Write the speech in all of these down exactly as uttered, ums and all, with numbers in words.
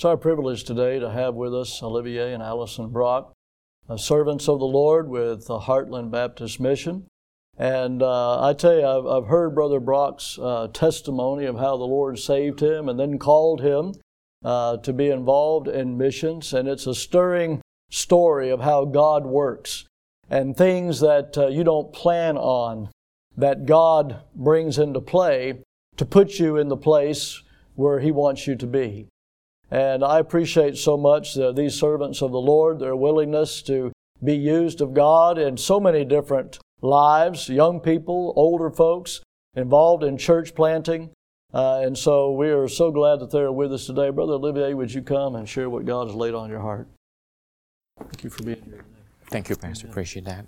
It's our privilege today to have with us Olivier and Allison Brock, uh, servants of the Lord with the Heartland Baptist Mission. And uh, I tell you, I've, I've heard Brother Brock's uh, testimony of how the Lord saved him and then called him uh, to be involved in missions. And it's a stirring story of how God works and things that uh, you don't plan on, that God brings into play to put you in the place where He wants you to be. And I appreciate so much uh, these servants of the Lord, their willingness to be used of God in so many different lives, young people, older folks, involved in church planting. Uh, and so we are so glad that they're with us today. Brother Olivier, would you come and share what God has laid on your heart? Thank you for being here today. Thank you, Pastor. Appreciate that.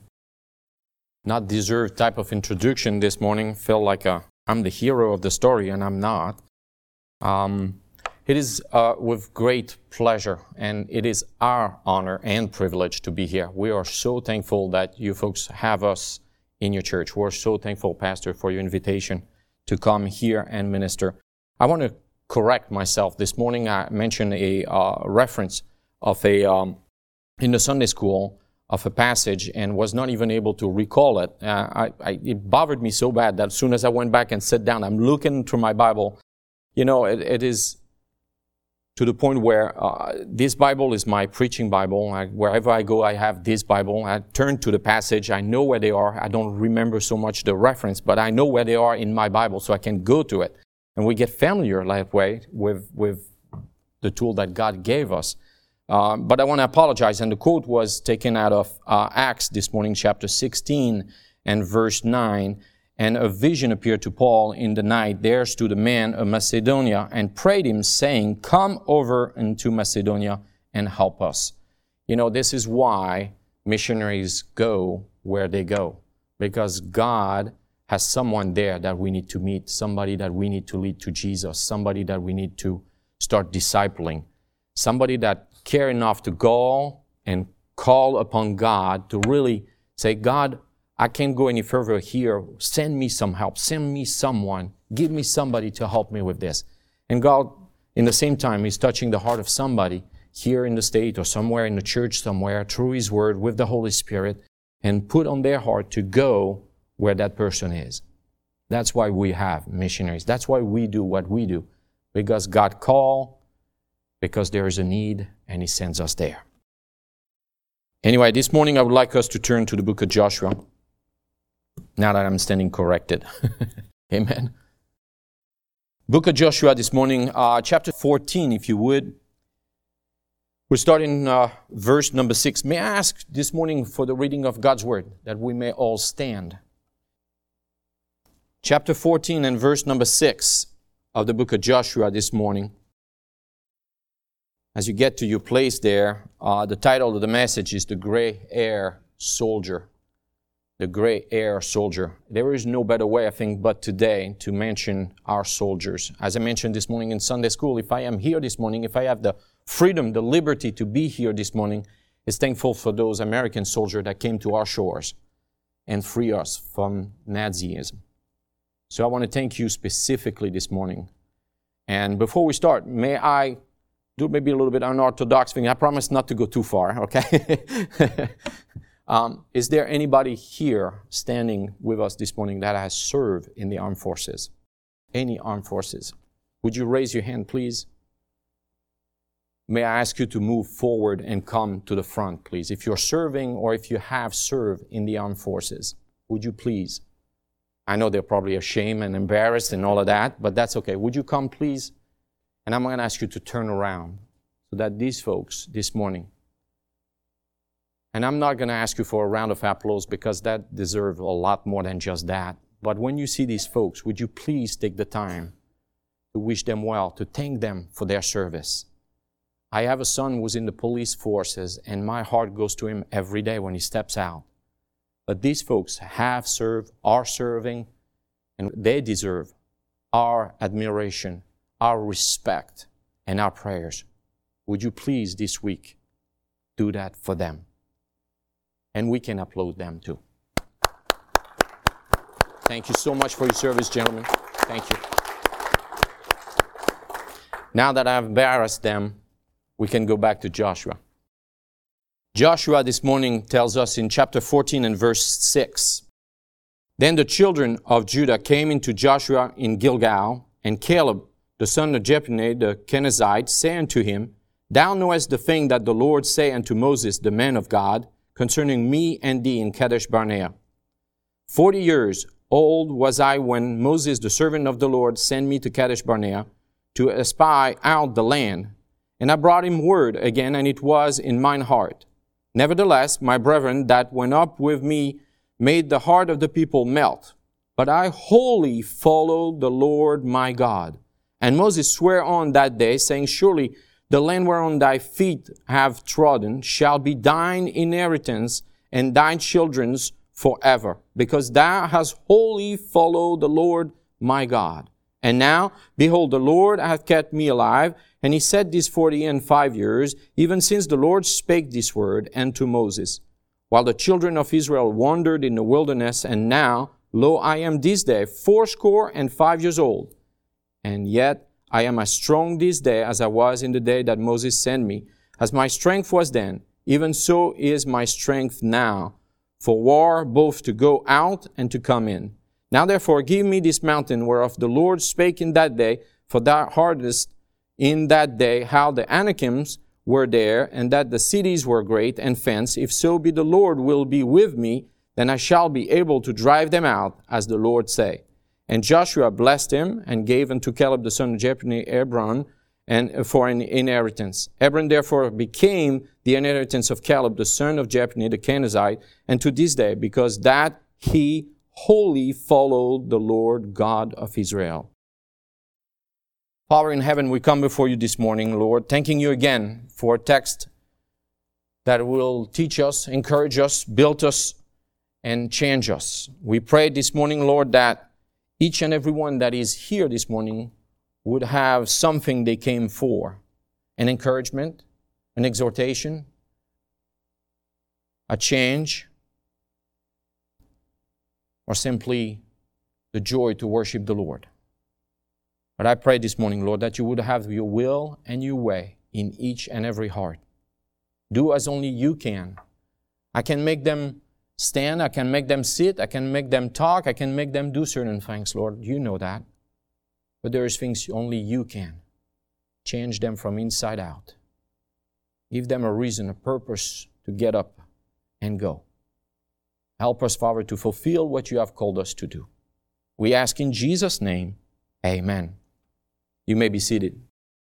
Not deserved type of introduction this morning. Feel like a, I'm the hero of the story, and I'm not. Um, It is uh, with great pleasure, and it is our honor and privilege to be here. We are so thankful that you folks have us in your church. We're so thankful, Pastor, for your invitation to come here and minister. I want to correct myself. This morning I mentioned a uh, reference of a, um, in the Sunday school, of a passage and was not even able to recall it. Uh, I, I, it bothered me so bad that as soon as I went back and sat down, I'm looking through my Bible. You know, it, it is... to the point where uh, this Bible is my preaching Bible. I, wherever I go, I have this Bible. I turn to the passage. I know where they are. I don't remember so much the reference, but I know where they are in my Bible, so I can go to it. And we get familiar that way with, with the tool that God gave us. Uh, but I want to apologize, and the quote was taken out of uh, Acts this morning, chapter sixteen and verse nine. And a vision appeared to Paul in the night. There stood a man of Macedonia and prayed him, saying, "Come over into Macedonia and help us." You know, this is why missionaries go where they go. Because God has someone there that we need to meet, somebody that we need to lead to Jesus, somebody that we need to start discipling, somebody that care enough to go and call upon God to really say, "God, I can't go any further here. Send me some help. Send me someone. Give me somebody to help me with this." And God, in the same time, is touching the heart of somebody here in the state or somewhere in the church somewhere through His Word with the Holy Spirit and put on their heart to go where that person is. That's why we have missionaries. That's why we do what we do. Because God called, because there is a need, and He sends us there. Anyway, this morning I would like us to turn to the book of Joshua. Now that I'm standing corrected. Amen. Book of Joshua this morning, uh, chapter fourteen, if you would. We're starting uh, verse number six. May I ask this morning for the reading of God's Word, that we may all stand. Chapter fourteen and verse number six of the book of Joshua this morning. As you get to your place there, uh, the title of the message is The Gray Hair Soldier. The gray hair soldier. There is no better way, I think, but today to mention our soldiers. As I mentioned this morning in Sunday school, if I am here this morning, if I have the freedom, the liberty to be here this morning, it's thankful for those American soldiers that came to our shores and free us from Nazism. So I want to thank you specifically this morning. And before we start, may I do maybe a little bit unorthodox thing? I promise not to go too far, okay? Um, is there anybody here standing with us this morning that has served in the armed forces? Any armed forces? Would you raise your hand, please? May I ask you to move forward and come to the front, please? If you're serving or if you have served in the armed forces, would you please? I know they're probably ashamed and embarrassed and all of that, but that's okay. Would you come, please? And I'm going to ask you to turn around so that these folks this morning, and I'm not going to ask you for a round of applause because that deserves a lot more than just that. But when you see these folks, would you please take the time to wish them well, to thank them for their service? I have a son who's in the police forces, and my heart goes to him every day when he steps out. But these folks have served, are serving, and they deserve our admiration, our respect, and our prayers. Would you please this week do that for them? And we can applaud them too. Thank you so much for your service, gentlemen. Thank you. Now that I've embarrassed them, we can go back to Joshua. Joshua this morning tells us in chapter fourteen and verse six, Then the children of Judah came into Joshua in Gilgal, and Caleb, the son of Jephunneh the Kenizzite, said unto him, Thou knowest the thing that the Lord said unto Moses, the man of God, concerning me and thee in Kadesh Barnea. Forty years old was I when Moses, the servant of the Lord, sent me to Kadesh Barnea to espy out the land. And I brought him word again, and it was in mine heart. Nevertheless, my brethren that went up with me made the heart of the people melt. But I wholly followed the Lord my God. And Moses sware on that day, saying, Surely the land whereon thy feet have trodden shall be thine inheritance and thy children's forever, because thou hast wholly followed the Lord my God. And now, behold, the Lord hath kept me alive, and he said this forty and five years, even since the Lord spake this word unto Moses, while the children of Israel wandered in the wilderness, and now, lo, I am this day fourscore and five years old, and yet I am as strong this day as I was in the day that Moses sent me. As my strength was then, even so is my strength now, for war both to go out and to come in. Now therefore give me this mountain whereof the Lord spake in that day, for thou heardest in that day how the Anakims were there, and that the cities were great and fenced. If so be the Lord will be with me, then I shall be able to drive them out, as the Lord say. And Joshua blessed him, and gave unto Caleb the son of Jephunneh Hebron, and for an inheritance. Hebron therefore became the inheritance of Caleb the son of Jephunneh the Kenizzite, and to this day, because that he wholly followed the Lord God of Israel. Father in heaven, we come before you this morning, Lord, thanking you again for a text that will teach us, encourage us, build us, and change us. We pray this morning, Lord, that each and every one that is here this morning would have something they came for, an encouragement, an exhortation, a change, or simply the joy to worship the Lord. But I pray this morning, Lord, that you would have your will and your way in each and every heart. Do as only you can. I can make them stand, I can make them sit, I can make them talk, I can make them do certain things, Lord. You know that. But there is things only you can. Change them from inside out. Give them a reason, a purpose to get up and go. Help us, Father, to fulfill what you have called us to do. We ask in Jesus' name, amen. You may be seated.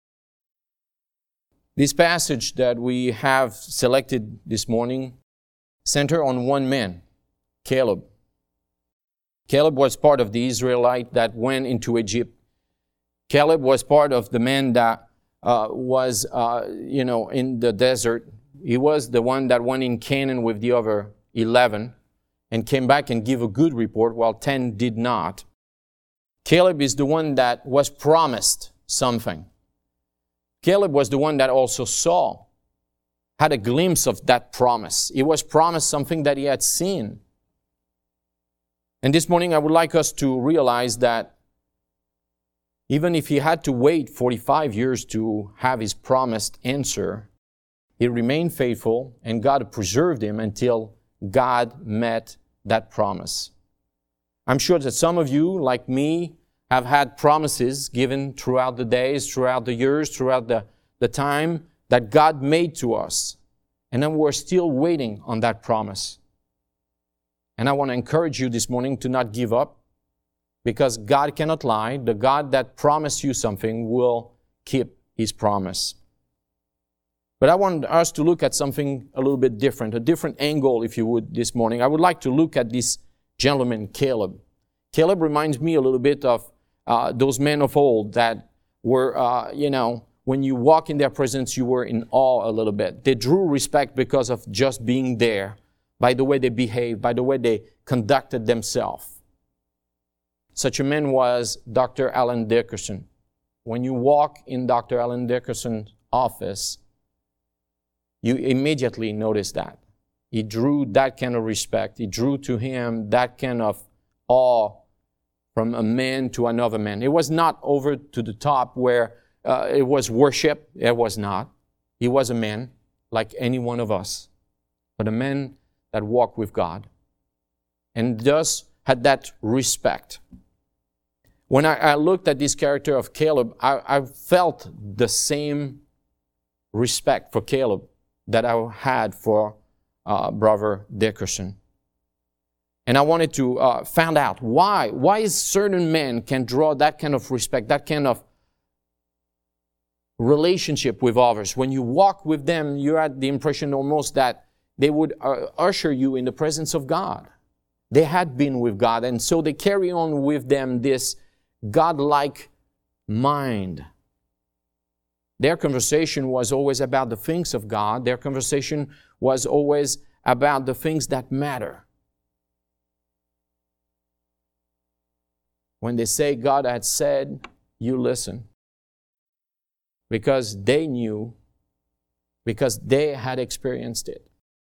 This passage that we have selected this morning center on one man, Caleb. Caleb was part of the Israelite that went into Egypt. Caleb was part of the man that uh, was, uh, you know, in the desert. He was the one that went in Canaan with the other eleven and came back and gave a good report, while ten did not. Caleb is the one that was promised something. Caleb was the one that also saw, had a glimpse of that promise. He was promised something that he had seen. And this morning I would like us to realize that even if he had to wait forty-five years to have his promised answer, he remained faithful and God preserved him until God met that promise. I'm sure that some of you, like me, have had promises given throughout the days, throughout the years, throughout the, the time that God made to us. And then we're still waiting on that promise. And I want to encourage you this morning to not give up, because God cannot lie. The God that promised you something will keep His promise. But I want us to look at something a little bit different, a different angle, if you would, this morning. I would like to look at this gentleman, Caleb. Caleb reminds me a little bit of uh, those men of old that were, uh, you know, when you walk in their presence, you were in awe a little bit. They drew respect because of just being there, by the way they behaved, by the way they conducted themselves. Such a man was Doctor Alan Dickerson. When you walk in Doctor Alan Dickerson's office, you immediately notice that. He drew that kind of respect. He drew to him that kind of awe from a man to another man. It was not over to the top where uh, it was worship. It was not. He was a man like any one of us, but a man that walked with God and thus had that respect. When I, I looked at this character of Caleb, I, I felt the same respect for Caleb that I had for uh, Brother Dickerson. And I wanted to uh, find out why. Why is certain men can draw that kind of respect, that kind of relationship with others. When you walk with them, you had the impression almost that they would uh, usher you in the presence of God. They had been with God, and so they carry on with them this God-like mind. Their conversation was always about the things of God. Their conversation was always about the things that matter. When they say God had said, you listen. Because they knew, because they had experienced it.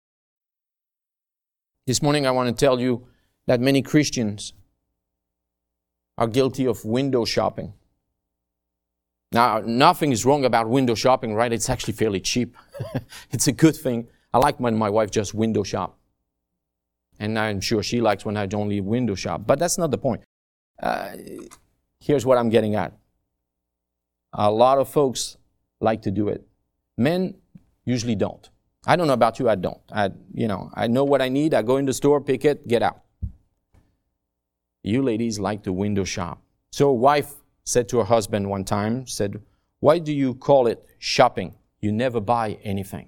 This morning I want to tell you that many Christians are guilty of window shopping. Now, nothing is wrong about window shopping, right? It's actually fairly cheap. It's a good thing. I like when my wife just window shop. And I'm sure she likes when I only window shop. But that's not the point. Uh, here's what I'm getting at. A lot of folks like to do it. Men usually don't. I don't know about you, I don't. I, you know, I know what I need. I go in the store, pick it, get out. You ladies like to window shop. So a wife said to her husband one time, said, why do you call it shopping? You never buy anything.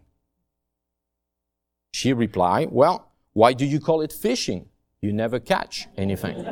She replied, well, why do you call it fishing? You never catch anything.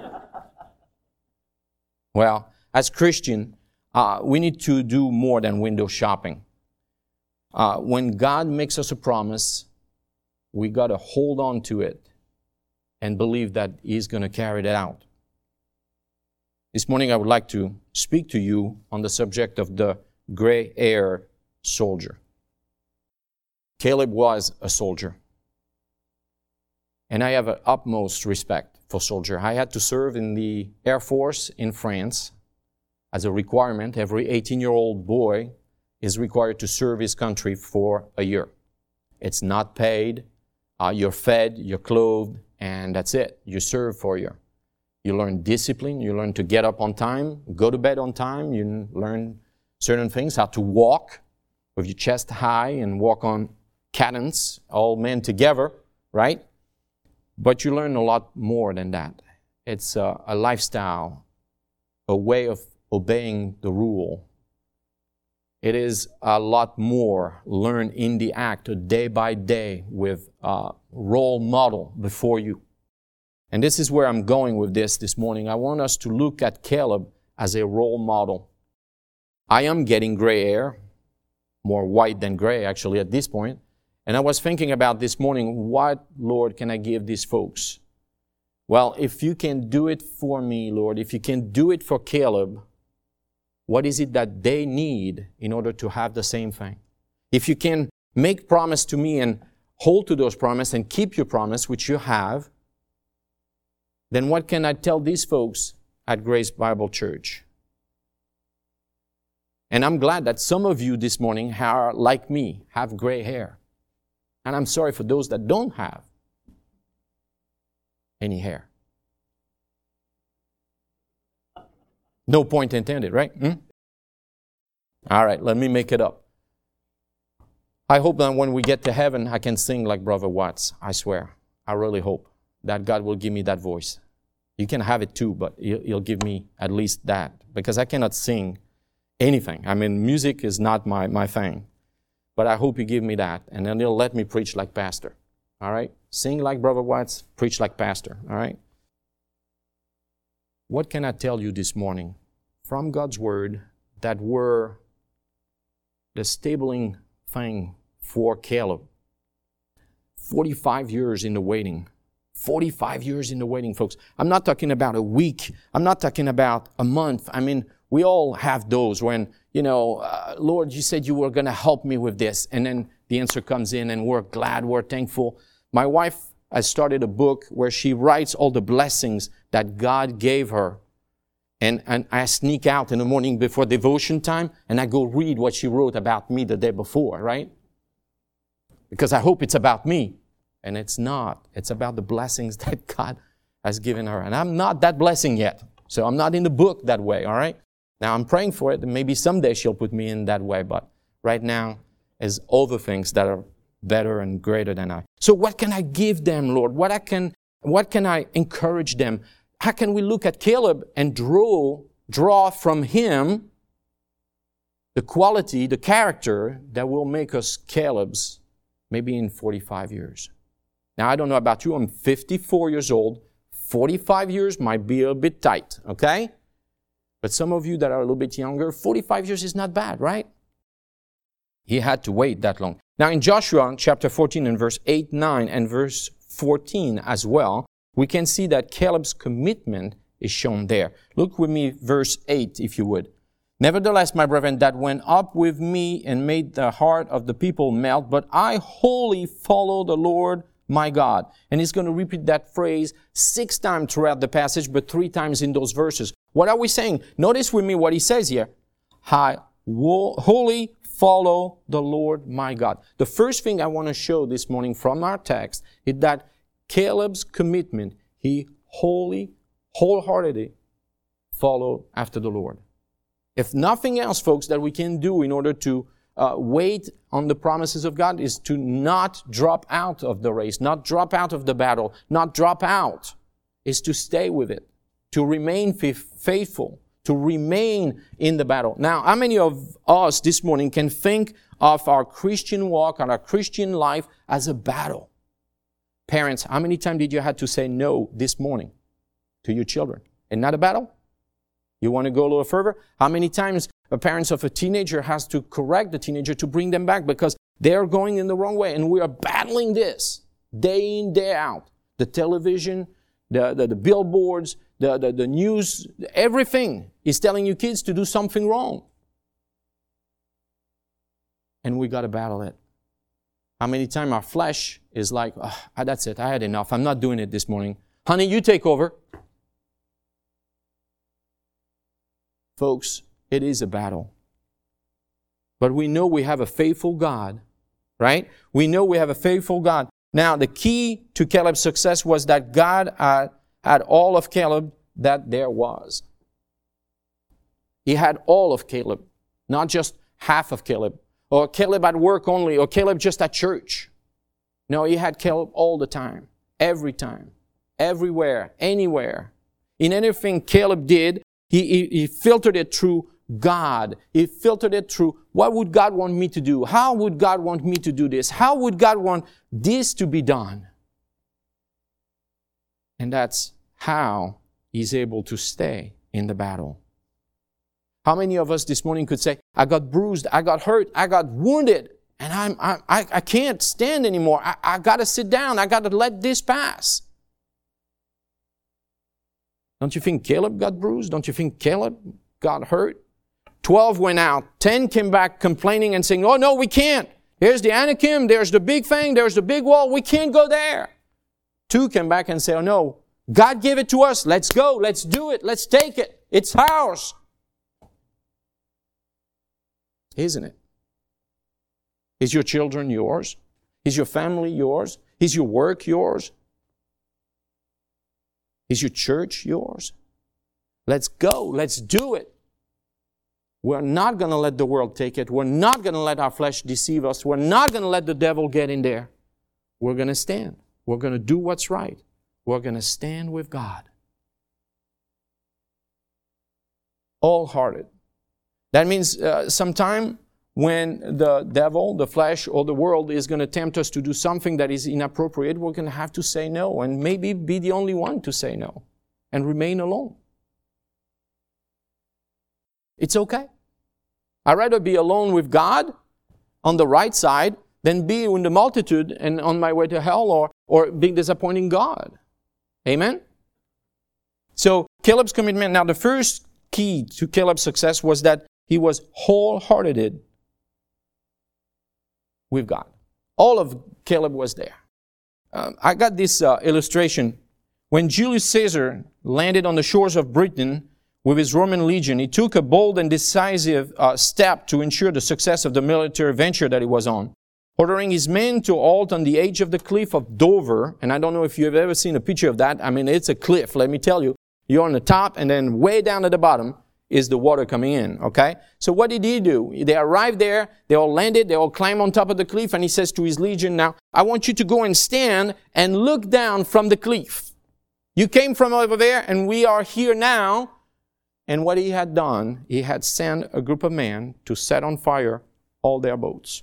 Well, as Christian, uh, we need to do more than window shopping. Uh, when God makes us a promise, we got to hold on to it and believe that He's going to carry it out. This morning I would like to speak to you on the subject of the gray-haired soldier. Caleb was a soldier. And I have an utmost respect for soldier. I had to serve in the Air Force in France as a requirement. Every eighteen-year-old boy is required to serve his country for a year. It's not paid. Uh, you're fed, you're clothed, and that's it. You serve for a year. You learn discipline. You learn to get up on time, go to bed on time. You learn certain things, how to walk with your chest high and walk on cadence, all men together, right? But you learn a lot more than that. It's a, a lifestyle, a way of obeying the rule. It is a lot more learned in the act, day by day, with a role model before you. And this is where I'm going with this this morning. I want us to look at Caleb as a role model. I am getting gray hair, more white than gray actually at this point. And I was thinking about this morning, what, Lord, can I give these folks? Well, if you can do it for me, Lord, if you can do it for Caleb, what is it that they need in order to have the same thing? If you can make promise to me and hold to those promises and keep your promise, which you have, then what can I tell these folks at Grace Bible Church? And I'm glad that some of you this morning are like me, have gray hair. And I'm sorry for those that don't have any hair. No point intended, right? Hmm? All right, let me make it up. I hope that when we get to heaven, I can sing like Brother Watts. I swear. I really hope that God will give me that voice. You can have it too, but He'll give me at least that. Because I cannot sing anything. I mean, music is not my, my thing. But I hope He give me that. And then He'll let me preach like pastor. All right? Sing like Brother Watts, preach like pastor. All right? What can I tell you this morning from God's Word that were the stabling thing for Caleb? forty-five years in the waiting. forty-five years in the waiting, folks. I'm not talking about a week. I'm not talking about a month. I mean, we all have those when, you know, uh, Lord, you said you were going to help me with this. And then the answer comes in and we're glad, we're thankful. My wife has started a book where she writes all the blessings that God gave her. And, and I sneak out in the morning before devotion time, and I go read what she wrote about me the day before, right? Because I hope it's about me. And it's not. It's about the blessings that God has given her. And I'm not that blessing yet. So I'm not in the book that way, all right? Now I'm praying for it, and maybe someday she'll put me in that way. But right now, is other things that are better and greater than I. So what can I give them, Lord? What I can, what can I encourage them? How can we look at Caleb and draw, draw from him the quality, the character that will make us Caleb's maybe in forty-five years? Now, I don't know about you. I'm fifty-four years old. forty-five years might be a bit tight, okay? But some of you that are a little bit younger, forty-five years is not bad, right? He had to wait that long. Now, in Joshua chapter fourteen and verse eight, nine, and verse fourteen as well, we can see that Caleb's commitment is shown there. Look with me, verse eight, if you would. Nevertheless, my brethren, that went up with me and made the heart of the people melt, but I wholly follow the Lord my God. And he's going to repeat that phrase six times throughout the passage, but three times in those verses. What are we saying? Notice with me what he says here. I wholly follow the Lord my God. The first thing I want to show this morning from our text is that Caleb's commitment, he wholly, wholeheartedly followed after the Lord. If nothing else, folks, that we can do in order to uh, wait on the promises of God is to not drop out of the race, not drop out of the battle, not drop out, is to stay with it, to remain faithful, to remain in the battle. Now, how many of us this morning can think of our Christian walk and our Christian life as a battle? Parents, how many times did you have to say no this morning to your children? And not a battle? You want to go a little further? How many times a parent of a teenager has to correct the teenager to bring them back because they're going in the wrong way? And we are battling this day in, day out. The television, the, the, the billboards, the, the, the news, everything is telling you kids to do something wrong. And we got to battle it. How many times our flesh is like, oh, that's it, I had enough. I'm not doing it this morning. Honey, you take over. Folks, it is a battle. But we know we have a faithful God, right? We know we have a faithful God. Now, the key to Caleb's success was that God had, had all of Caleb that there was. He had all of Caleb, not just half of Caleb, or Caleb at work only, or Caleb just at church. No, he had Caleb all the time, every time, everywhere, anywhere. In anything Caleb did, he, he, he filtered it through God. He filtered it through, what would God want me to do? How would God want me to do this? How would God want this to be done? And that's how he's able to stay in the battle. How many of us this morning could say, I got bruised, I got hurt, I got wounded, and I'm, I, I, I can't stand anymore. I, I got to sit down. I got to let this pass. Don't you think Caleb got bruised? Don't you think Caleb got hurt? Twelve went out. Ten came back complaining and saying, oh, no, we can't. Here's the Anakim. There's the big thing. There's the big wall. We can't go there. Two came back and said, oh, no, God gave it to us. Let's go. Let's do it. Let's take it. It's ours. Isn't it? Is your children yours? Is your family yours? Is your work yours? Is your church yours? Let's go. Let's do it. We're not going to let the world take it. We're not going to let our flesh deceive us. We're not going to let the devil get in there. We're going to stand. We're going to do what's right. We're going to stand with God. All-hearted. That means uh, sometime when the devil, the flesh, or the world is going to tempt us to do something that is inappropriate, we're going to have to say no, and maybe be the only one to say no and remain alone. It's okay. I'd rather be alone with God on the right side than be in the multitude and on my way to hell or, or being disappointing God. Amen? So Caleb's commitment. Now the first key to Caleb's success was that he was wholehearted with God. All of Caleb was there. Um, I got this uh, illustration. When Julius Caesar landed on the shores of Britain, with his Roman legion, he took a bold and decisive uh, step to ensure the success of the military venture that he was on, ordering his men to halt on the edge of the cliff of Dover. And I don't know if you've ever seen a picture of that. I mean, it's a cliff, let me tell you. You're on the top, and then way down at the bottom is the water coming in, okay? So what did he do? They arrived there, they all landed, they all climbed on top of the cliff, and he says to his legion, now, I want you to go and stand and look down from the cliff. You came from over there, and we are here now. And what he had done, he had sent a group of men to set on fire all their boats.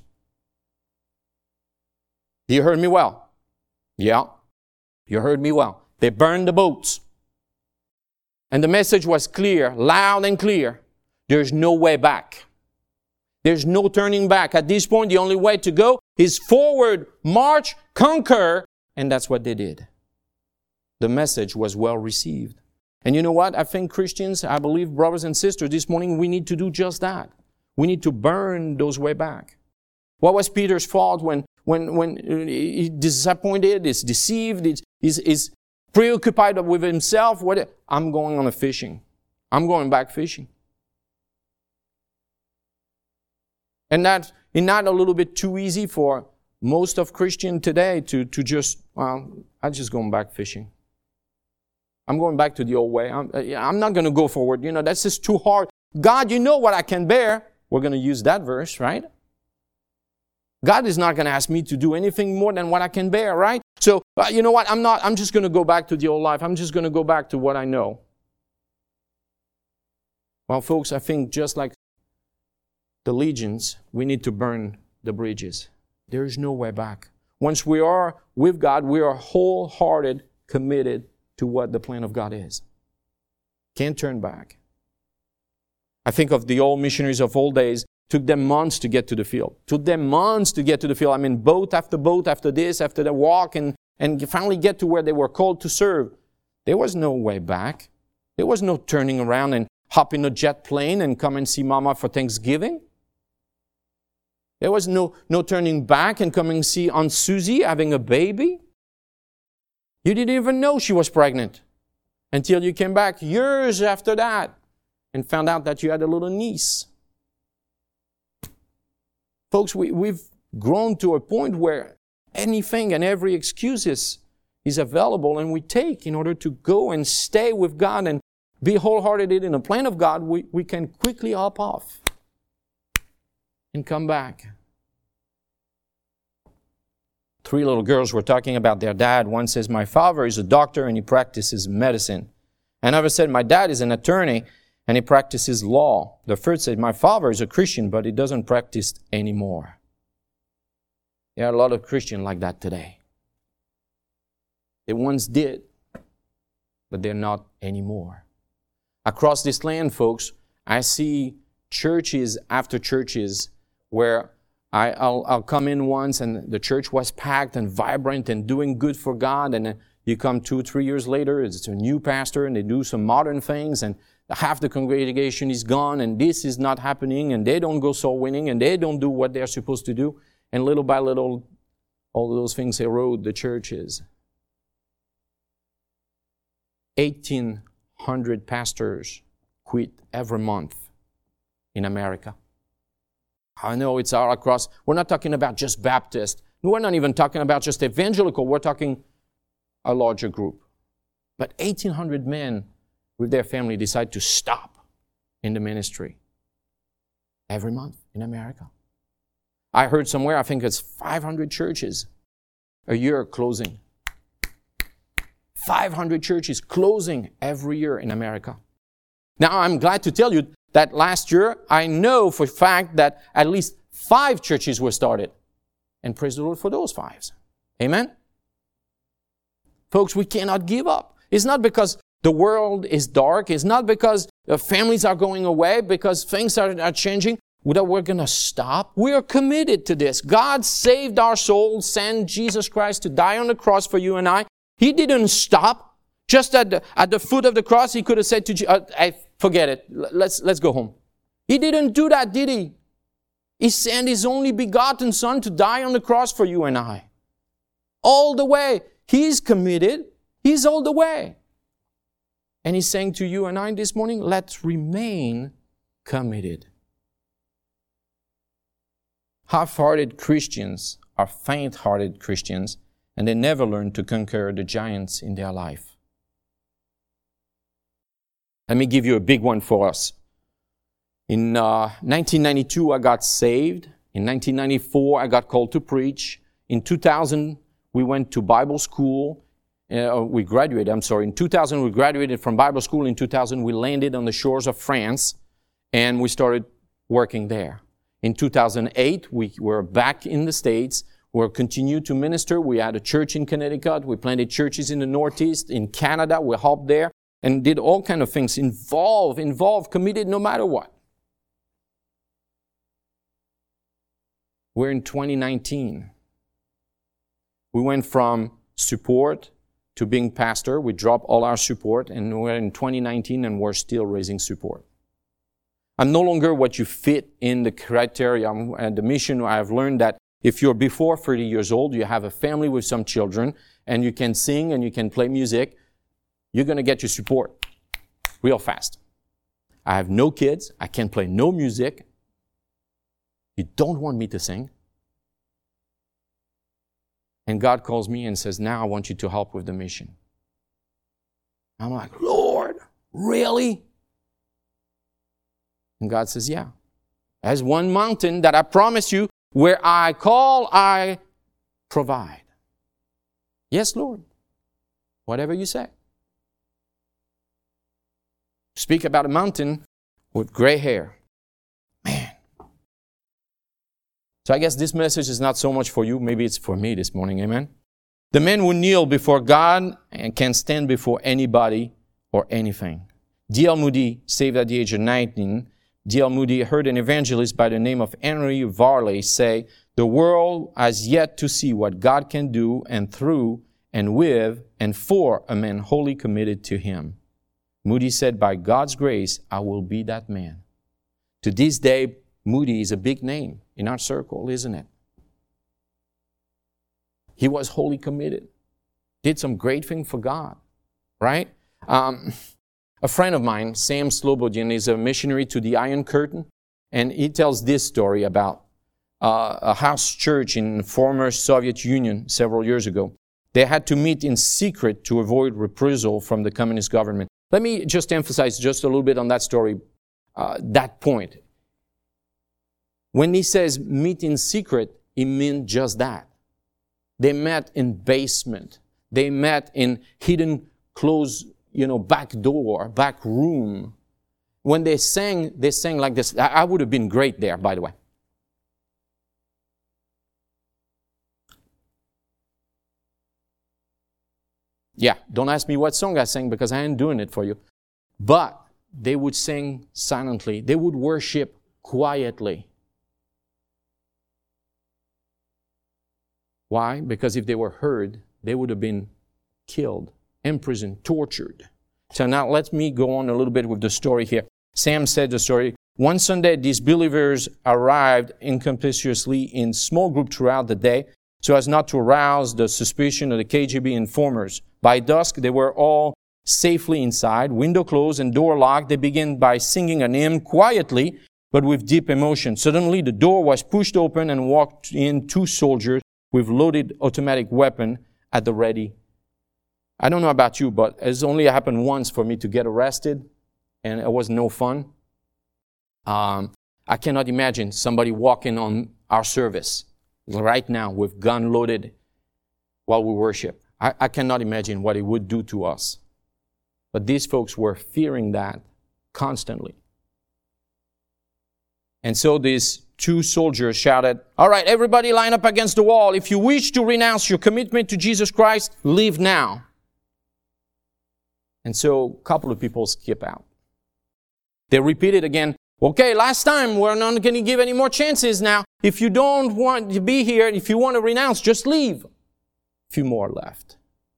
You heard me well? Yeah, you heard me well. They burned the boats. And the message was clear, loud and clear. There's no way back. There's no turning back. At this point, the only way to go is forward, march, conquer. And that's what they did. The message was well received. And you know what? I think Christians, I believe brothers and sisters, this morning we need to do just that. We need to burn those way back. What was Peter's fault when, when, when he's disappointed, he's deceived, he's, he's, he's preoccupied with himself? What? I'm going on a fishing. I'm going back fishing. And that is not a little bit too easy for most of Christians today to, to just, well, I'm just going back fishing. I'm going back to the old way. I'm, I'm not going to go forward. You know, that's just too hard. God, you know what I can bear. We're going to use that verse, right? God is not going to ask me to do anything more than what I can bear, right? So, uh, you know what? I'm not, I'm just going to go back to the old life. I'm just going to go back to what I know. Well, folks, I think just like the legions, we need to burn the bridges. There is no way back. Once we are with God, we are wholehearted, committed to what the plan of God is. Can't turn back. I think of the old missionaries of old days. Took them months to get to the field. Took them months to get to the field. I mean, boat after boat after this, after the walk, and, and finally get to where they were called to serve. There was no way back. There was no turning around and hop in a jet plane and come and see Mama for Thanksgiving. There was no, no turning back and coming and see Aunt Susie having a baby. You didn't even know she was pregnant until you came back years after that and found out that you had a little niece. Folks, we, we've grown to a point where anything and every excuse is, is available and we take in order to go and stay with God and be wholehearted in the plan of God. We, we can quickly hop off and come back. Three little girls were talking about their dad. One says, my father is a doctor and he practices medicine. Another said, my dad is an attorney and he practices law. The third said, my father is a Christian, but he doesn't practice anymore. There are a lot of Christians like that today. They once did, but they're not anymore. Across this land, folks, I see churches after churches where I, I'll, I'll come in once and the church was packed and vibrant and doing good for God, and then you come two, three years later, it's a new pastor and they do some modern things and half the congregation is gone and this is not happening and they don't go soul winning and they don't do what they're supposed to do. And little by little, all those things erode the churches. eighteen hundred pastors quit every month in America. I know it's all across. We're not talking about just Baptist. We're not even talking about just evangelical. We're talking a larger group. But eighteen hundred men with their family decide to stop in the ministry every month in America. I heard somewhere, I think it's five hundred churches a year closing. five hundred churches closing every year in America. Now, I'm glad to tell you that last year, I know for a fact that at least five churches were started. And praise the Lord for those fives. Amen? Folks, we cannot give up. It's not because the world is dark. It's not because the families are going away, because things are, are changing, that we're going to stop. We are committed to this. God saved our souls, sent Jesus Christ to die on the cross for you and I. He didn't stop. Just at the, at the foot of the cross, He could have said to Jesus, uh, I forget it. Let's, let's go home. He didn't do that, did He? He sent His only begotten Son to die on the cross for you and I. All the way. He's committed. He's all the way. And He's saying to you and I this morning, let's remain committed. Half-hearted Christians are faint-hearted Christians, and they never learn to conquer the giants in their life. Let me give you a big one for us. In uh, nineteen ninety-two, I got saved. In nineteen ninety-four, I got called to preach. In two thousand, we went to Bible school. Uh, we graduated, I'm sorry. In two thousand, we graduated from Bible school. In two thousand, we landed on the shores of France, and we started working there. In two thousand eight, we were back in the States. We continued to minister. We had a church in Connecticut. We planted churches in the Northeast. In Canada, we helped there and did all kind of things. Involved, involved, committed no matter what. We're in twenty nineteen. We went from support to being pastor. We dropped all our support, and we're in twenty nineteen, and we're still raising support. I'm no longer what you fit in the criteria and the mission. I've learned that if you're before thirty years old, you have a family with some children, and you can sing and you can play music, you're going to get your support real fast. I have no kids. I can play no music. You don't want me to sing. And God calls me and says, now I want you to help with the mission. I'm like, Lord, really? And God says, yeah. There's one mountain that I promise you, where I call, I provide. Yes, Lord. Whatever you say. Speak about a mountain with gray hair. Man. So I guess this message is not so much for you. Maybe it's for me this morning. Amen. The man who kneel before God and can stand before anybody or anything. D L Moody, saved at the age of nineteen, D L Moody heard an evangelist by the name of Henry Varley say, the world has yet to see what God can do and through and with and for a man wholly committed to Him. Moody said, by God's grace, I will be that man. To this day, Moody is a big name in our circle, isn't it? He was wholly committed. Did some great thing for God, right? Um... A friend of mine, Sam Slobodian, is a missionary to the Iron Curtain, and he tells this story about uh, a house church in the former Soviet Union several years ago. They had to meet in secret to avoid reprisal from the communist government. Let me just emphasize just a little bit on that story, uh, that point. When he says meet in secret, he meant just that. They met in basement. They met in hidden closed you know, back door, back room. When they sang, they sang like this. I would have been great there, by the way. Yeah, don't ask me what song I sang because I ain't doing it for you. But they would sing silently. They would worship quietly. Why? Because if they were heard, they would have been killed, imprisoned, tortured. So now let me go on a little bit with the story here. Sam said the story. One Sunday, these believers arrived inconspicuously in small groups throughout the day so as not to arouse the suspicion of the K G B informers. By dusk, they were all safely inside, window closed and door locked. They began by singing an hymn quietly, but with deep emotion. Suddenly, the door was pushed open and walked in two soldiers with loaded automatic weapon at the ready. I don't know about you, but it's only happened once for me to get arrested, and it was no fun. Um, I cannot imagine somebody walking on our service right now with gun loaded while we worship. I, I cannot imagine what it would do to us. But these folks were fearing that constantly. And so these two soldiers shouted, all right, everybody line up against the wall. If you wish to renounce your commitment to Jesus Christ, leave now. And so a couple of people skip out. They repeated again, okay, last time, we're not going to give any more chances now. If you don't want to be here, if you want to renounce, just leave. A few more left.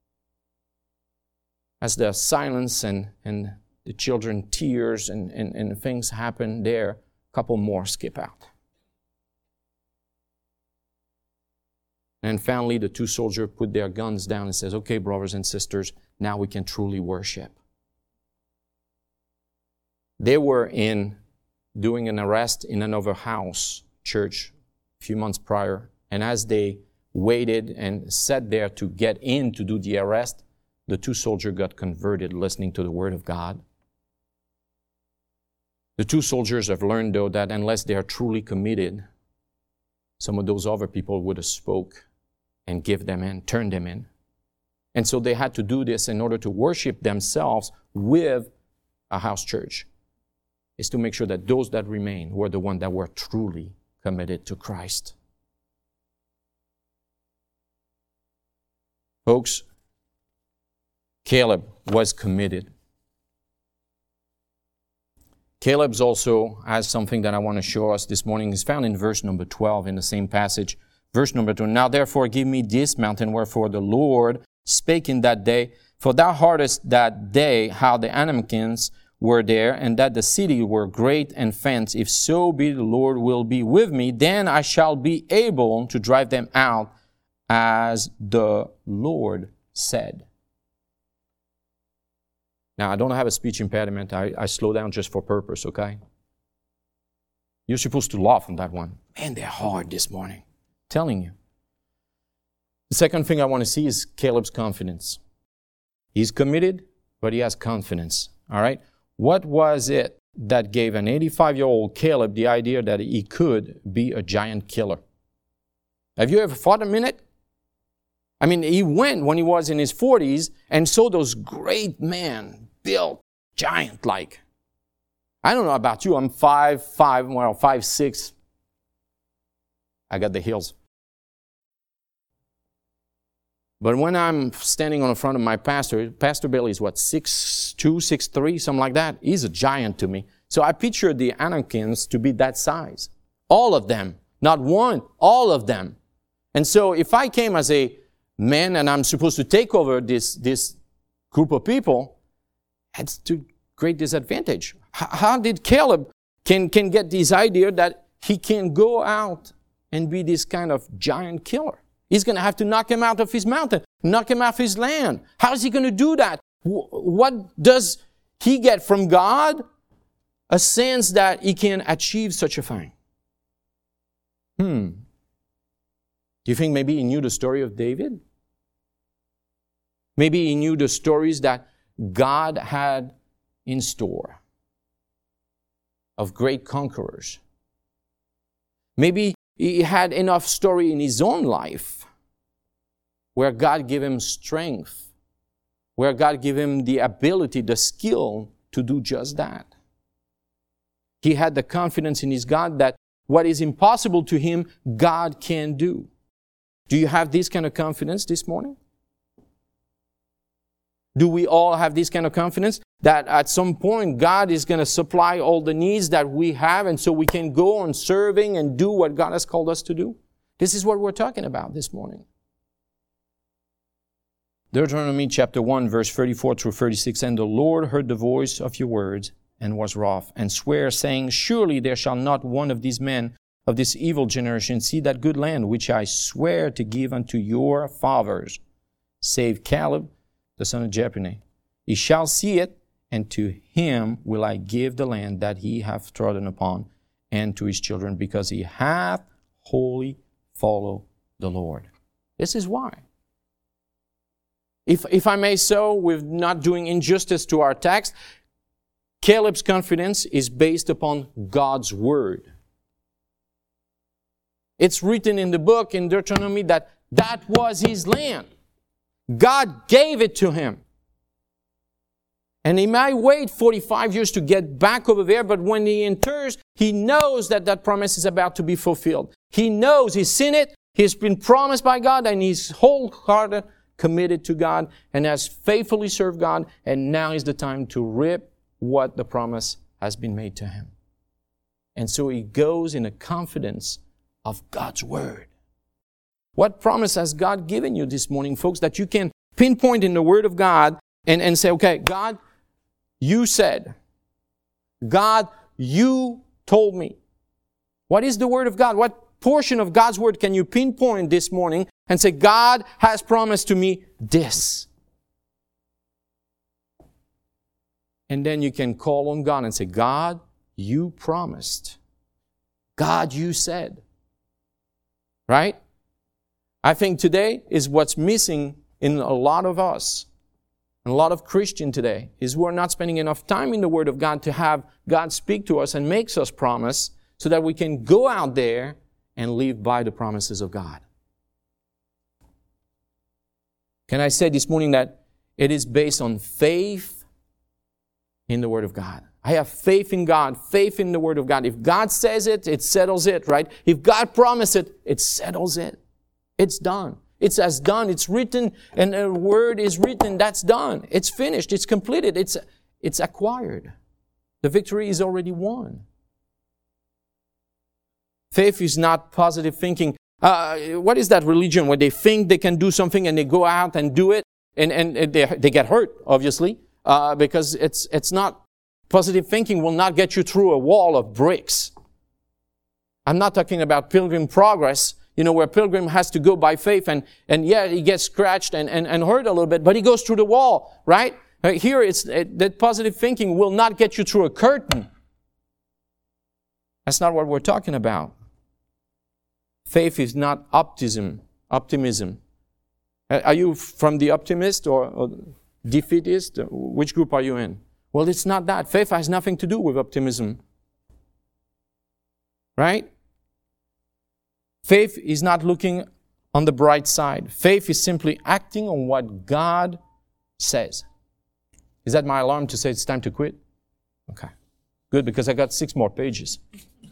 As the silence and, and the children tears and, and, and things happen there, a couple more skip out. And finally, the two soldiers put their guns down and says, okay, brothers and sisters, now we can truly worship. They were in doing an arrest in another house church a few months prior. And as they waited and sat there to get in to do the arrest, the two soldiers got converted listening to the Word of God. The two soldiers have learned, though, that unless they are truly committed, some of those other people would have spoke and give them in, turned them in. And so they had to do this in order to worship themselves with a house church, is to make sure that those that remain were the ones that were truly committed to Christ. Folks, Caleb was committed. Caleb's also has something that I want to show us this morning. It's found in verse number twelve in the same passage. Verse number two, now therefore give me this mountain wherefore the Lord spake in that day, for thou heardest that day how the Anakims were there, and that the city were great and fenced. If so be the Lord will be with me, then I shall be able to drive them out, as the Lord said. Now, I don't have a speech impediment. I, I slow down just for purpose, okay? You're supposed to laugh on that one. Man, they're hard this morning. Telling you. The second thing I want to see is Caleb's confidence. He's committed, but he has confidence. All right? What was it that gave an eighty-five-year-old Caleb the idea that he could be a giant killer? Have you ever thought a minute? I mean, he went when he was in his forties and saw those great men built giant-like. I don't know about you. I'm five, five, well, five, six. I got the heels. But when I'm standing on the front of my pastor, Pastor Billy is what, six two, six three, something like that? He's a giant to me. So I picture the Anakims to be that size. All of them. Not one, all of them. And so if I came as a man and I'm supposed to take over this, this group of people, that's to great disadvantage. H- how did Caleb can, can get this idea that he can go out and be this kind of giant killer? He's going to have to knock him out of his mountain, knock him off his land. How is he going to do that? What does he get from God? A sense that he can achieve such a thing. Hmm. Do you think maybe he knew the story of David? Maybe he knew the stories that God had in store of great conquerors. Maybe he had enough story in his own life where God gave him strength, where God gave him the ability, the skill to do just that. He had the confidence in his God that what is impossible to him, God can do. Do you have this kind of confidence this morning? Do we all have this kind of confidence that at some point God is going to supply all the needs that we have, and so we can go on serving and do what God has called us to do? This is what we're talking about this morning. Deuteronomy chapter one, verse thirty-four through thirty-six, and the Lord heard the voice of your words and was wroth, and sware, saying, surely there shall not one of these men of this evil generation see that good land which I swear to give unto your fathers, save Caleb, the son of Jephunneh. He shall see it, and to him will I give the land that he hath trodden upon, and to his children, because he hath wholly followed the Lord. This is why. If, if I may so, with not doing injustice to our text, Caleb's confidence is based upon God's word. It's written in the book in Deuteronomy that that was his land. God gave it to him. And he might wait forty-five years to get back over there, but when he enters, he knows that that promise is about to be fulfilled. He knows he's seen it, he's been promised by God, and he's wholehearted committed to God and has faithfully served God, and now is the time to reap what the promise has been made to him. And so he goes in a confidence of God's word. What promise has God given you this morning, folks, that you can pinpoint in the word of God and, and say, okay, God, you said. God, you told me. What is the word of God? What portion of God's word can you pinpoint this morning and say, God has promised to me this? And then you can call on God and say, God, you promised. God, you said. Right? I think today is what's missing in a lot of us, and a lot of Christians today, is we're not spending enough time in the Word of God to have God speak to us and makes us promise so that we can go out there and live by the promises of God. Can I say this morning that it is based on faith in the Word of God? I have faith in God, faith in the Word of God. If God says it, it settles it, right? If God promised it, it settles it. It's done. It's as done. It's written, and a word is written. That's done. It's finished. It's completed. It's, it's acquired. The victory is already won. Faith is not positive thinking. Uh, what is that religion where they think they can do something and they go out and do it, and, and they, they get hurt, obviously, uh, because it's, it's not, positive thinking will not get you through a wall of bricks. I'm not talking about Pilgrim Progress, you know, where Pilgrim has to go by faith, and, and yeah, he gets scratched and, and, and hurt a little bit, but he goes through the wall, right? Here, it's it, that positive thinking will not get you through a curtain. That's not what we're talking about. Faith is not optimism. Optimism. Are you from the optimist or, or defeatist? Which group are you in? Well, it's not that. Faith has nothing to do with optimism. Right? Faith is not looking on the bright side. Faith is simply acting on what God says. Is that my alarm to say it's time to quit? Okay. Good, because I got six more pages.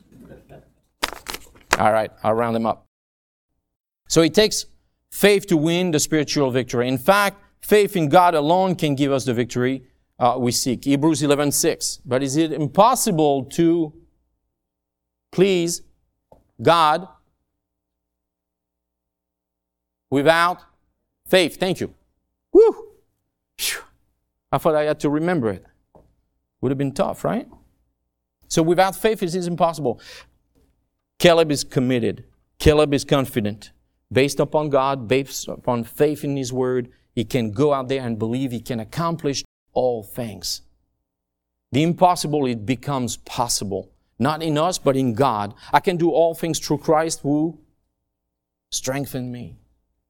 All right, I'll round them up. So it takes faith to win the spiritual victory. In fact, faith in God alone can give us the victory uh, we seek. Hebrews eleven six. But is it impossible to please God without faith? Thank you. Woo! Whew. I thought I had to remember it. Would have been tough, right? So without faith, it is impossible. Caleb is committed. Caleb is confident. Based upon God, based upon faith in His Word, he can go out there and believe he can accomplish all things. The impossible, it becomes possible. Not in us, but in God. I can do all things through Christ who strengthened me.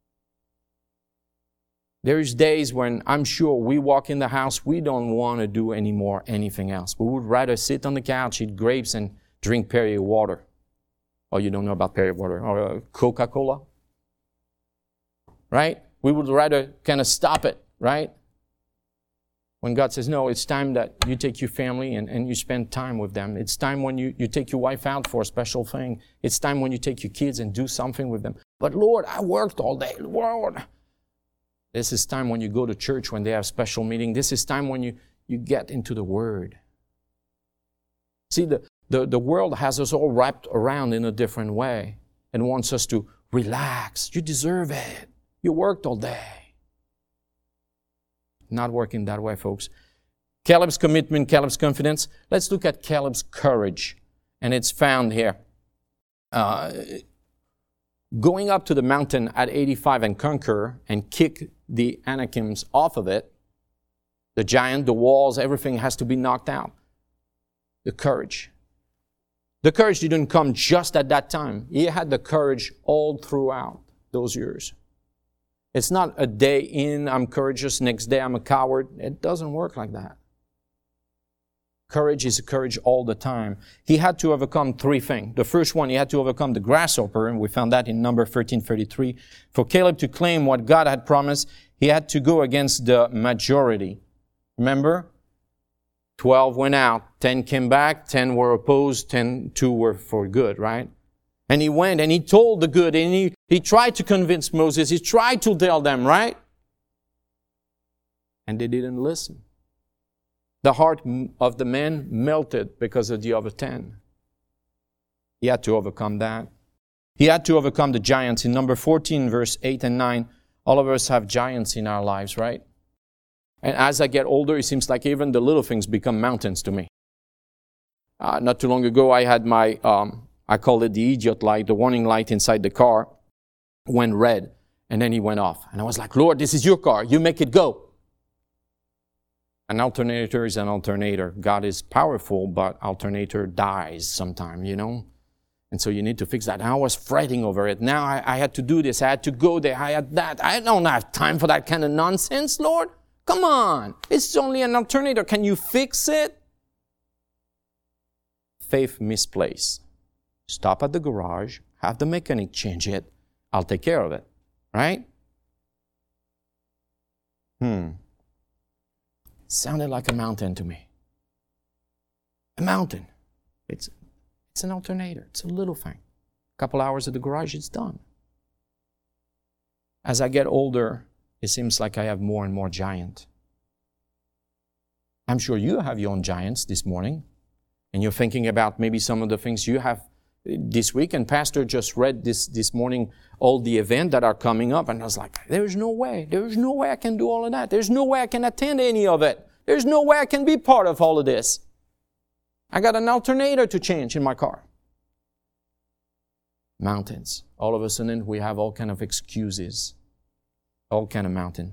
There is days when I'm sure we walk in the house, we don't want to do anymore anything else. We would rather sit on the couch, eat grapes, and drink Perrier water. Oh, you don't know about Perrier water. Or uh, Coca-Cola. Right? We would rather kind of stop it, right? When God says, no, it's time that you take your family and, and you spend time with them. It's time when you, you take your wife out for a special thing. It's time when you take your kids and do something with them. But Lord, I worked all day. Lord. This is time when you go to church, when they have special meeting. This is time when you, you get into the Word. See, the, the, the world has us all wrapped around in a different way and wants us to relax. You deserve it. You worked all day. Not working that way, folks. Caleb's commitment, Caleb's confidence. Let's look at Caleb's courage. And it's found here. Uh, going up to the mountain at eighty-five and conquer and kick the Anakims off of it, the giant, the walls, everything has to be knocked out. The courage. The courage didn't come just at that time. He had the courage all throughout those years. It's not a day in, I'm courageous, next day I'm a coward. It doesn't work like that. Courage is courage all the time. He had to overcome three things. The first one, he had to overcome the grasshopper, and we found that in number thirteen thirty-three. For Caleb to claim what God had promised, he had to go against the majority. Remember? Twelve went out, ten came back, ten were opposed, ten, two were for good, right? And he went and he told the good, and he, he tried to convince Moses, he tried to tell them, right? And they didn't listen. The heart of the man melted because of the other ten. He had to overcome that. He had to overcome the giants. In number fourteen, verse eight and nine, all of us have giants in our lives, right? And as I get older, it seems like even the little things become mountains to me. Uh, not too long ago, I had my, um, I called it the idiot light, the warning light inside the car, went red, and then he went off. And I was like, Lord, this is your car. You make it go. An alternator is an alternator. God is powerful, but alternator dies sometime, you know. And so you need to fix that. And I was fretting over it. Now I, I had to do this. I had to go there. I had that. I don't have time for that kind of nonsense, Lord. Come on. It's only an alternator. Can you fix it? Faith misplaced. Stop at the garage. Have the mechanic change it. I'll take care of it. Right? Hmm. Sounded like a mountain to me. A mountain. It's, it's an alternator. It's a little thing. A couple hours at the garage, it's done. As I get older, it seems like I have more and more giant. I'm sure you have your own giants this morning, and you're thinking about maybe some of the things you have this week. And Pastor just read this this morning all the events that are coming up, and I was like, there's no way. There's no way I can do all of that. There's no way I can attend any of it. There's no way I can be part of all of this. I got an alternator to change in my car. Mountains. All of a sudden, we have all kind of excuses. All kind of mountain.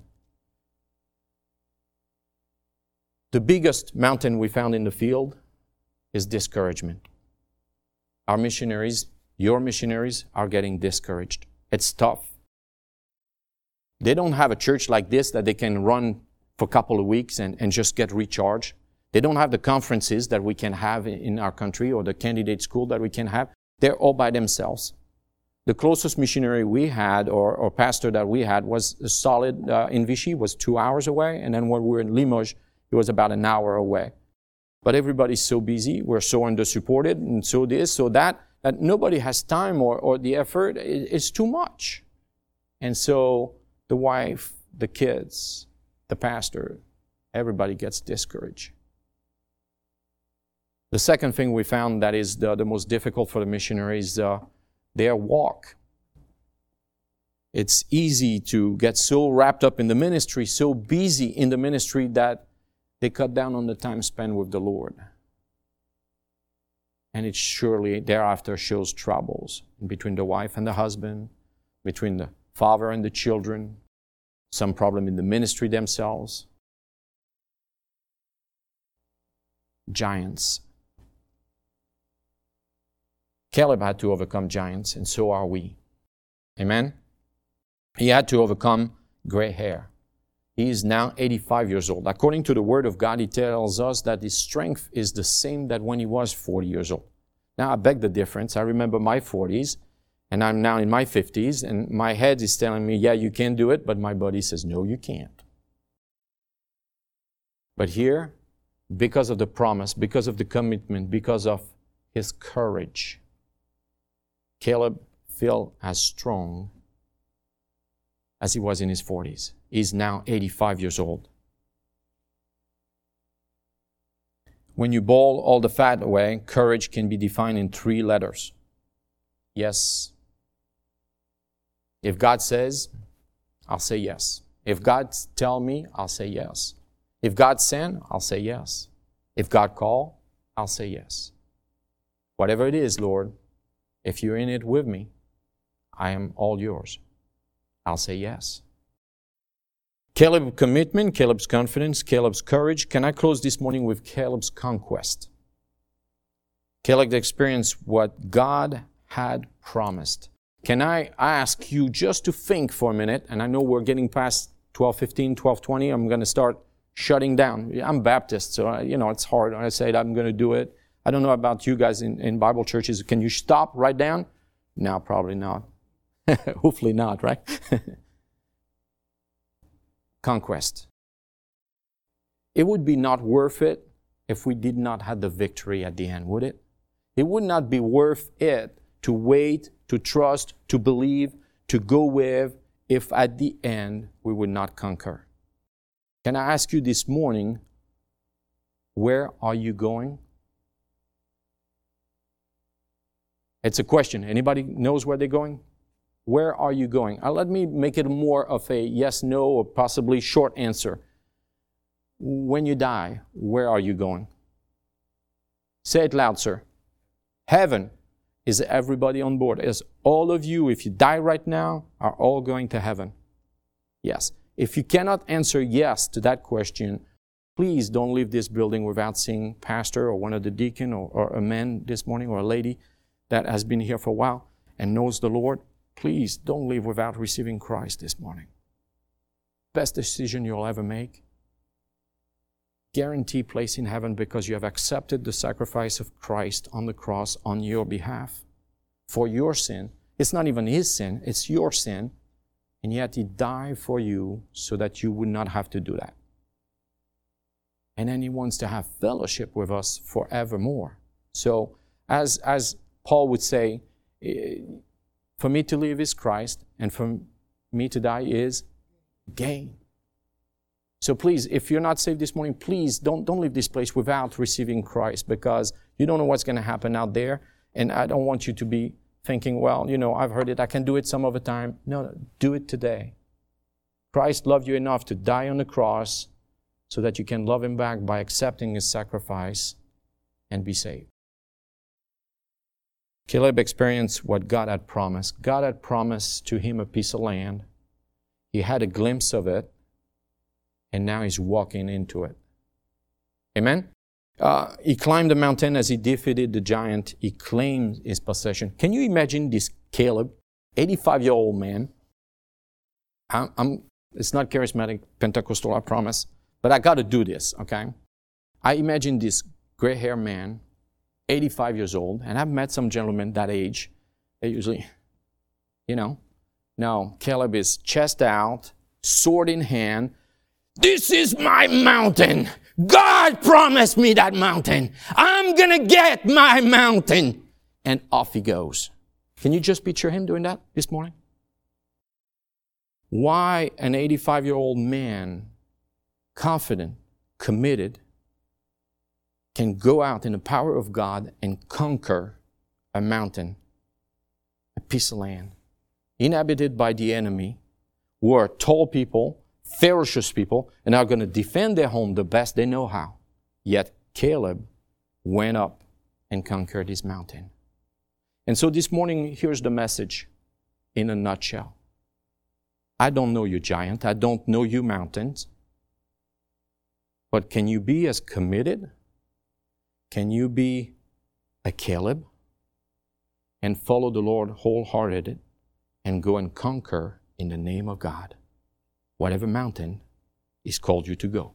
The biggest mountain we found in the field is discouragement. Our missionaries, your missionaries, are getting discouraged. It's tough. They don't have a church like this that they can run for a couple of weeks and, and just get recharged. They don't have the conferences that we can have in our country or the candidate school that we can have. They're all by themselves. The closest missionary we had or, or pastor that we had was a solid uh, in Vichy, was two hours away. And then when we were in Limoges, it was about an hour away. But everybody's so busy, we're so under-supported, and so this, so that, that nobody has time or, or the effort is too much. And so the wife, the kids, the pastor, everybody gets discouraged. The second thing we found that is the, the most difficult for the missionaries, uh, their walk. It's easy to get so wrapped up in the ministry, so busy in the ministry that they cut down on the time spent with the Lord. And it surely thereafter shows troubles between the wife and the husband, between the father and the children, some problem in the ministry themselves. Giants. Caleb had to overcome giants, and so are we. Amen? He had to overcome gray hair. He is now eighty-five years old. According to the Word of God, He tells us that his strength is the same that when he was forty years old. Now, I beg the difference. I remember my forties, and I'm now in my fifties, and my head is telling me, yeah, you can do it, but my body says, no, you can't. But here, because of the promise, because of the commitment, because of his courage, Caleb felt as strong as he was in his forties. He's now eighty-five years old. When you boil all the fat away, courage can be defined in three letters. Yes. If God says, I'll say yes. If God tells me, I'll say yes. If God send, I'll say yes. If God call, I'll say yes. Whatever it is, Lord, if you're in it with me, I am all yours. I'll say yes. Caleb's commitment, Caleb's confidence, Caleb's courage. Can I close this morning with Caleb's conquest? Caleb experienced what God had promised. Can I ask you just to think for a minute, and I know we're getting past twelve fifteen, twelve twenty, I'm going to start shutting down. I'm Baptist, so, I, you know, it's hard. I say I'm going to do it. I don't know about you guys in, in Bible churches. Can you stop right down? No, probably not. Hopefully not, right? Conquest. It would be not worth it if we did not have the victory at the end, would it? It would not be worth it to wait, to trust, to believe, to go with, if at the end we would not conquer. Can I ask you this morning, where are you going? It's a question. Anybody knows where they're going? Where are you going? Uh, let me make it more of a yes, no, or possibly short answer. When you die, where are you going? Say it loud, sir. Heaven. Is everybody on board? Is all of you, if you die right now, are all going to heaven? Yes. If you cannot answer yes to that question, Please don't leave this building without seeing pastor or one of the deacon or, or a man this morning or a lady that has been here for a while and knows the Lord. Please don't leave without receiving Christ this morning. Best decision you'll ever make. Guaranteed place in heaven because you have accepted the sacrifice of Christ on the cross on your behalf for your sin. It's not even His sin, it's your sin. And yet He died for you so that you would not have to do that. And then He wants to have fellowship with us forevermore. So, as, as Paul would say, for me to live is Christ, and for me to die is gain. So please, if you're not saved this morning, please don't, don't leave this place without receiving Christ, because you don't know what's going to happen out there. And I don't want you to be thinking, well, you know, I've heard it, I can do it some other time. No, no, do it today. Christ loved you enough to die on the cross so that you can love Him back by accepting His sacrifice and be saved. Caleb experienced what God had promised. God had promised to him a piece of land. He had a glimpse of it, and now he's walking into it. Amen? Uh, he climbed the mountain as he defeated the giant. He claimed his possession. Can you imagine this Caleb, eighty-five-year-old man? I'm, I'm, it's not charismatic Pentecostal, I promise, but I got to do this, okay? I imagine this gray-haired man, eighty-five years old, and I've met some gentlemen that age. They usually, you know. No, Caleb is chest out, sword in hand. This is my mountain. God promised me that mountain. I'm going to get my mountain. And off he goes. Can you just picture him doing that this morning? Why an eighty-five-year-old man, confident, committed, can go out in the power of God and conquer a mountain, a piece of land, inhabited by the enemy, who are tall people, ferocious people, and are going to defend their home the best they know how. Yet Caleb went up and conquered his mountain. And so this morning, here's the message in a nutshell. I don't know you, giant. I don't know you, mountains. But can you be as committed? Can you be a Caleb and follow the Lord wholehearted and go and conquer in the name of God whatever mountain He's called you to go?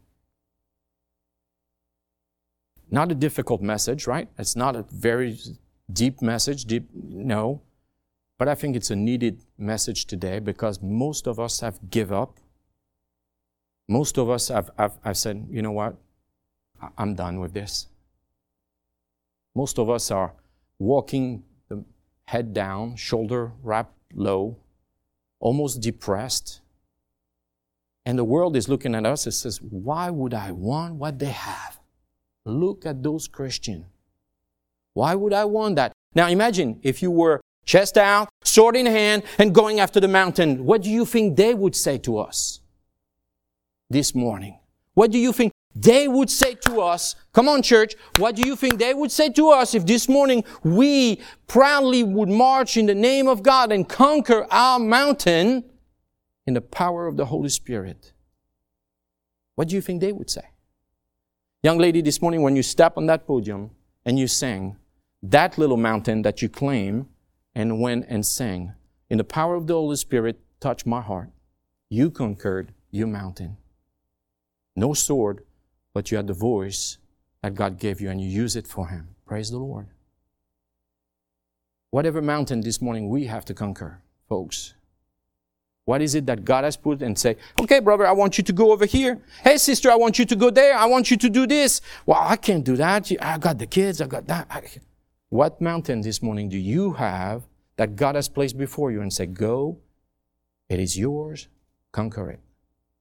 Not a difficult message, right? It's not a very deep message, deep, no. But I think it's a needed message today because most of us have given up. Most of us have, have, have said, you know what? I'm done with this. Most of us are walking the head down, shoulder wrapped low, almost depressed. And the world is looking at us and says, why would I want what they have? Look at those Christians. Why would I want that? Now imagine if you were chest out, sword in hand, and going after the mountain. What do you think they would say to us this morning? What do you think they would say to us? Come on, church. What do you think they would say to us if this morning we proudly would march in the name of God and conquer our mountain in the power of the Holy Spirit? What do you think they would say? Young lady, this morning when you step on that podium and you sang, that little mountain that you claim and went and sang, in the power of the Holy Spirit, touched my heart. You conquered your mountain. No sword, but you had the voice that God gave you and you use it for Him. Praise the Lord. Whatever mountain this morning we have to conquer, folks. What is it that God has put and say, okay, brother, I want you to go over here. Hey, sister, I want you to go there. I want you to do this. Well, I can't do that. I got the kids. I got that. What mountain this morning do you have that God has placed before you and say, go, it is yours, conquer it.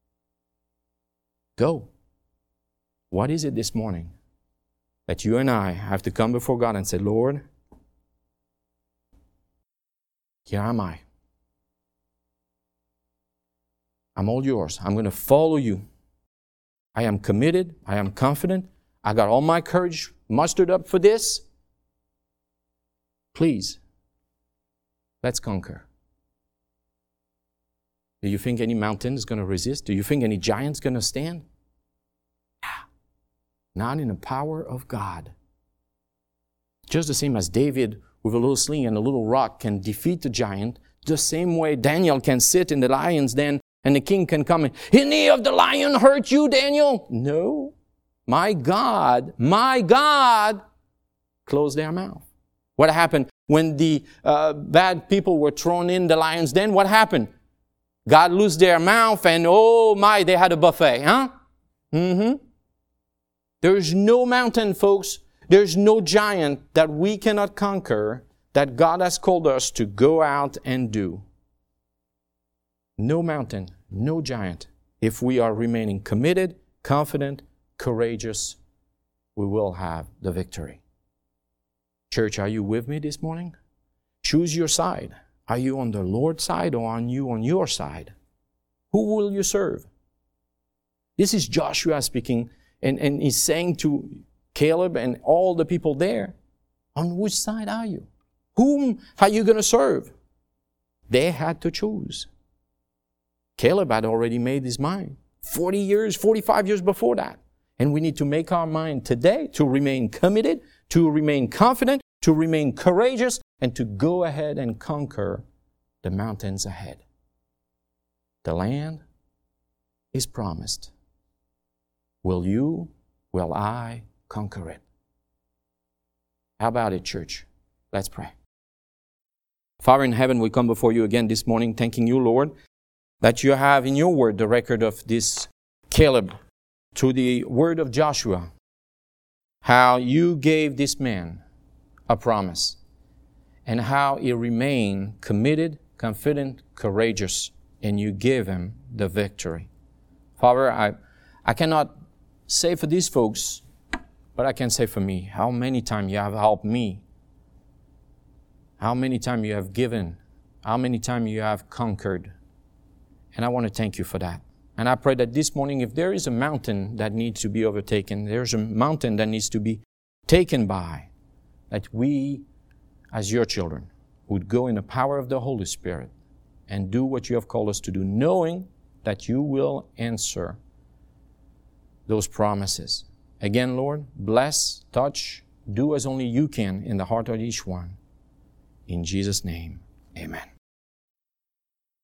Go. What is it this morning that you and I have to come before God and say, Lord, here am I. I'm all yours. I'm going to follow you. I am committed. I am confident. I got all my courage mustered up for this. Please, let's conquer. Do you think any mountain is going to resist? Do you think any giant is going to stand? Yeah. not in the power of God. Just the same as David with a little sling and a little rock can defeat the giant, the same way Daniel can sit in the lion's den and the king can come in. Any of the lion hurt you, Daniel? No. My God, my God, closed their mouth. What happened when the uh, bad people were thrown in the lion's den? What happened? God loosed their mouth and oh my, they had a buffet, huh? Mm-hmm. There's no mountain, folks. There's no giant that we cannot conquer that God has called us to go out and do. No mountain, no giant. If we are remaining committed, confident, courageous, we will have the victory. Church, are you with me this morning? Choose your side. Are you on the Lord's side or are you on your side? Who will you serve? This is Joshua speaking, and, and he's saying to Caleb and all the people there, on which side are you? Whom are you going to serve? They had to choose. Caleb had already made his mind forty years, forty-five years before that. And we need to make our mind today to remain committed, to remain confident, to remain courageous, and to go ahead and conquer the mountains ahead. The land is promised. Will you, will I conquer it? How about it, church? Let's pray. Father in heaven, we come before you again this morning, thanking you, Lord, that you have in your word the record of this Caleb, through the word of Joshua, how you gave this man a promise and how he remained committed, confident, courageous, and you gave him the victory. Father, I, I cannot say for these folks, but I can say for me, how many times you have helped me, how many times you have given, how many times you have conquered. And I want to thank you for that. And I pray that this morning, if there is a mountain that needs to be overtaken, there's a mountain that needs to be taken by, that we, as your children, would go in the power of the Holy Spirit and do what you have called us to do, knowing that you will answer those promises. Again, Lord, bless, touch, do as only you can in the heart of each one. In Jesus' name, amen.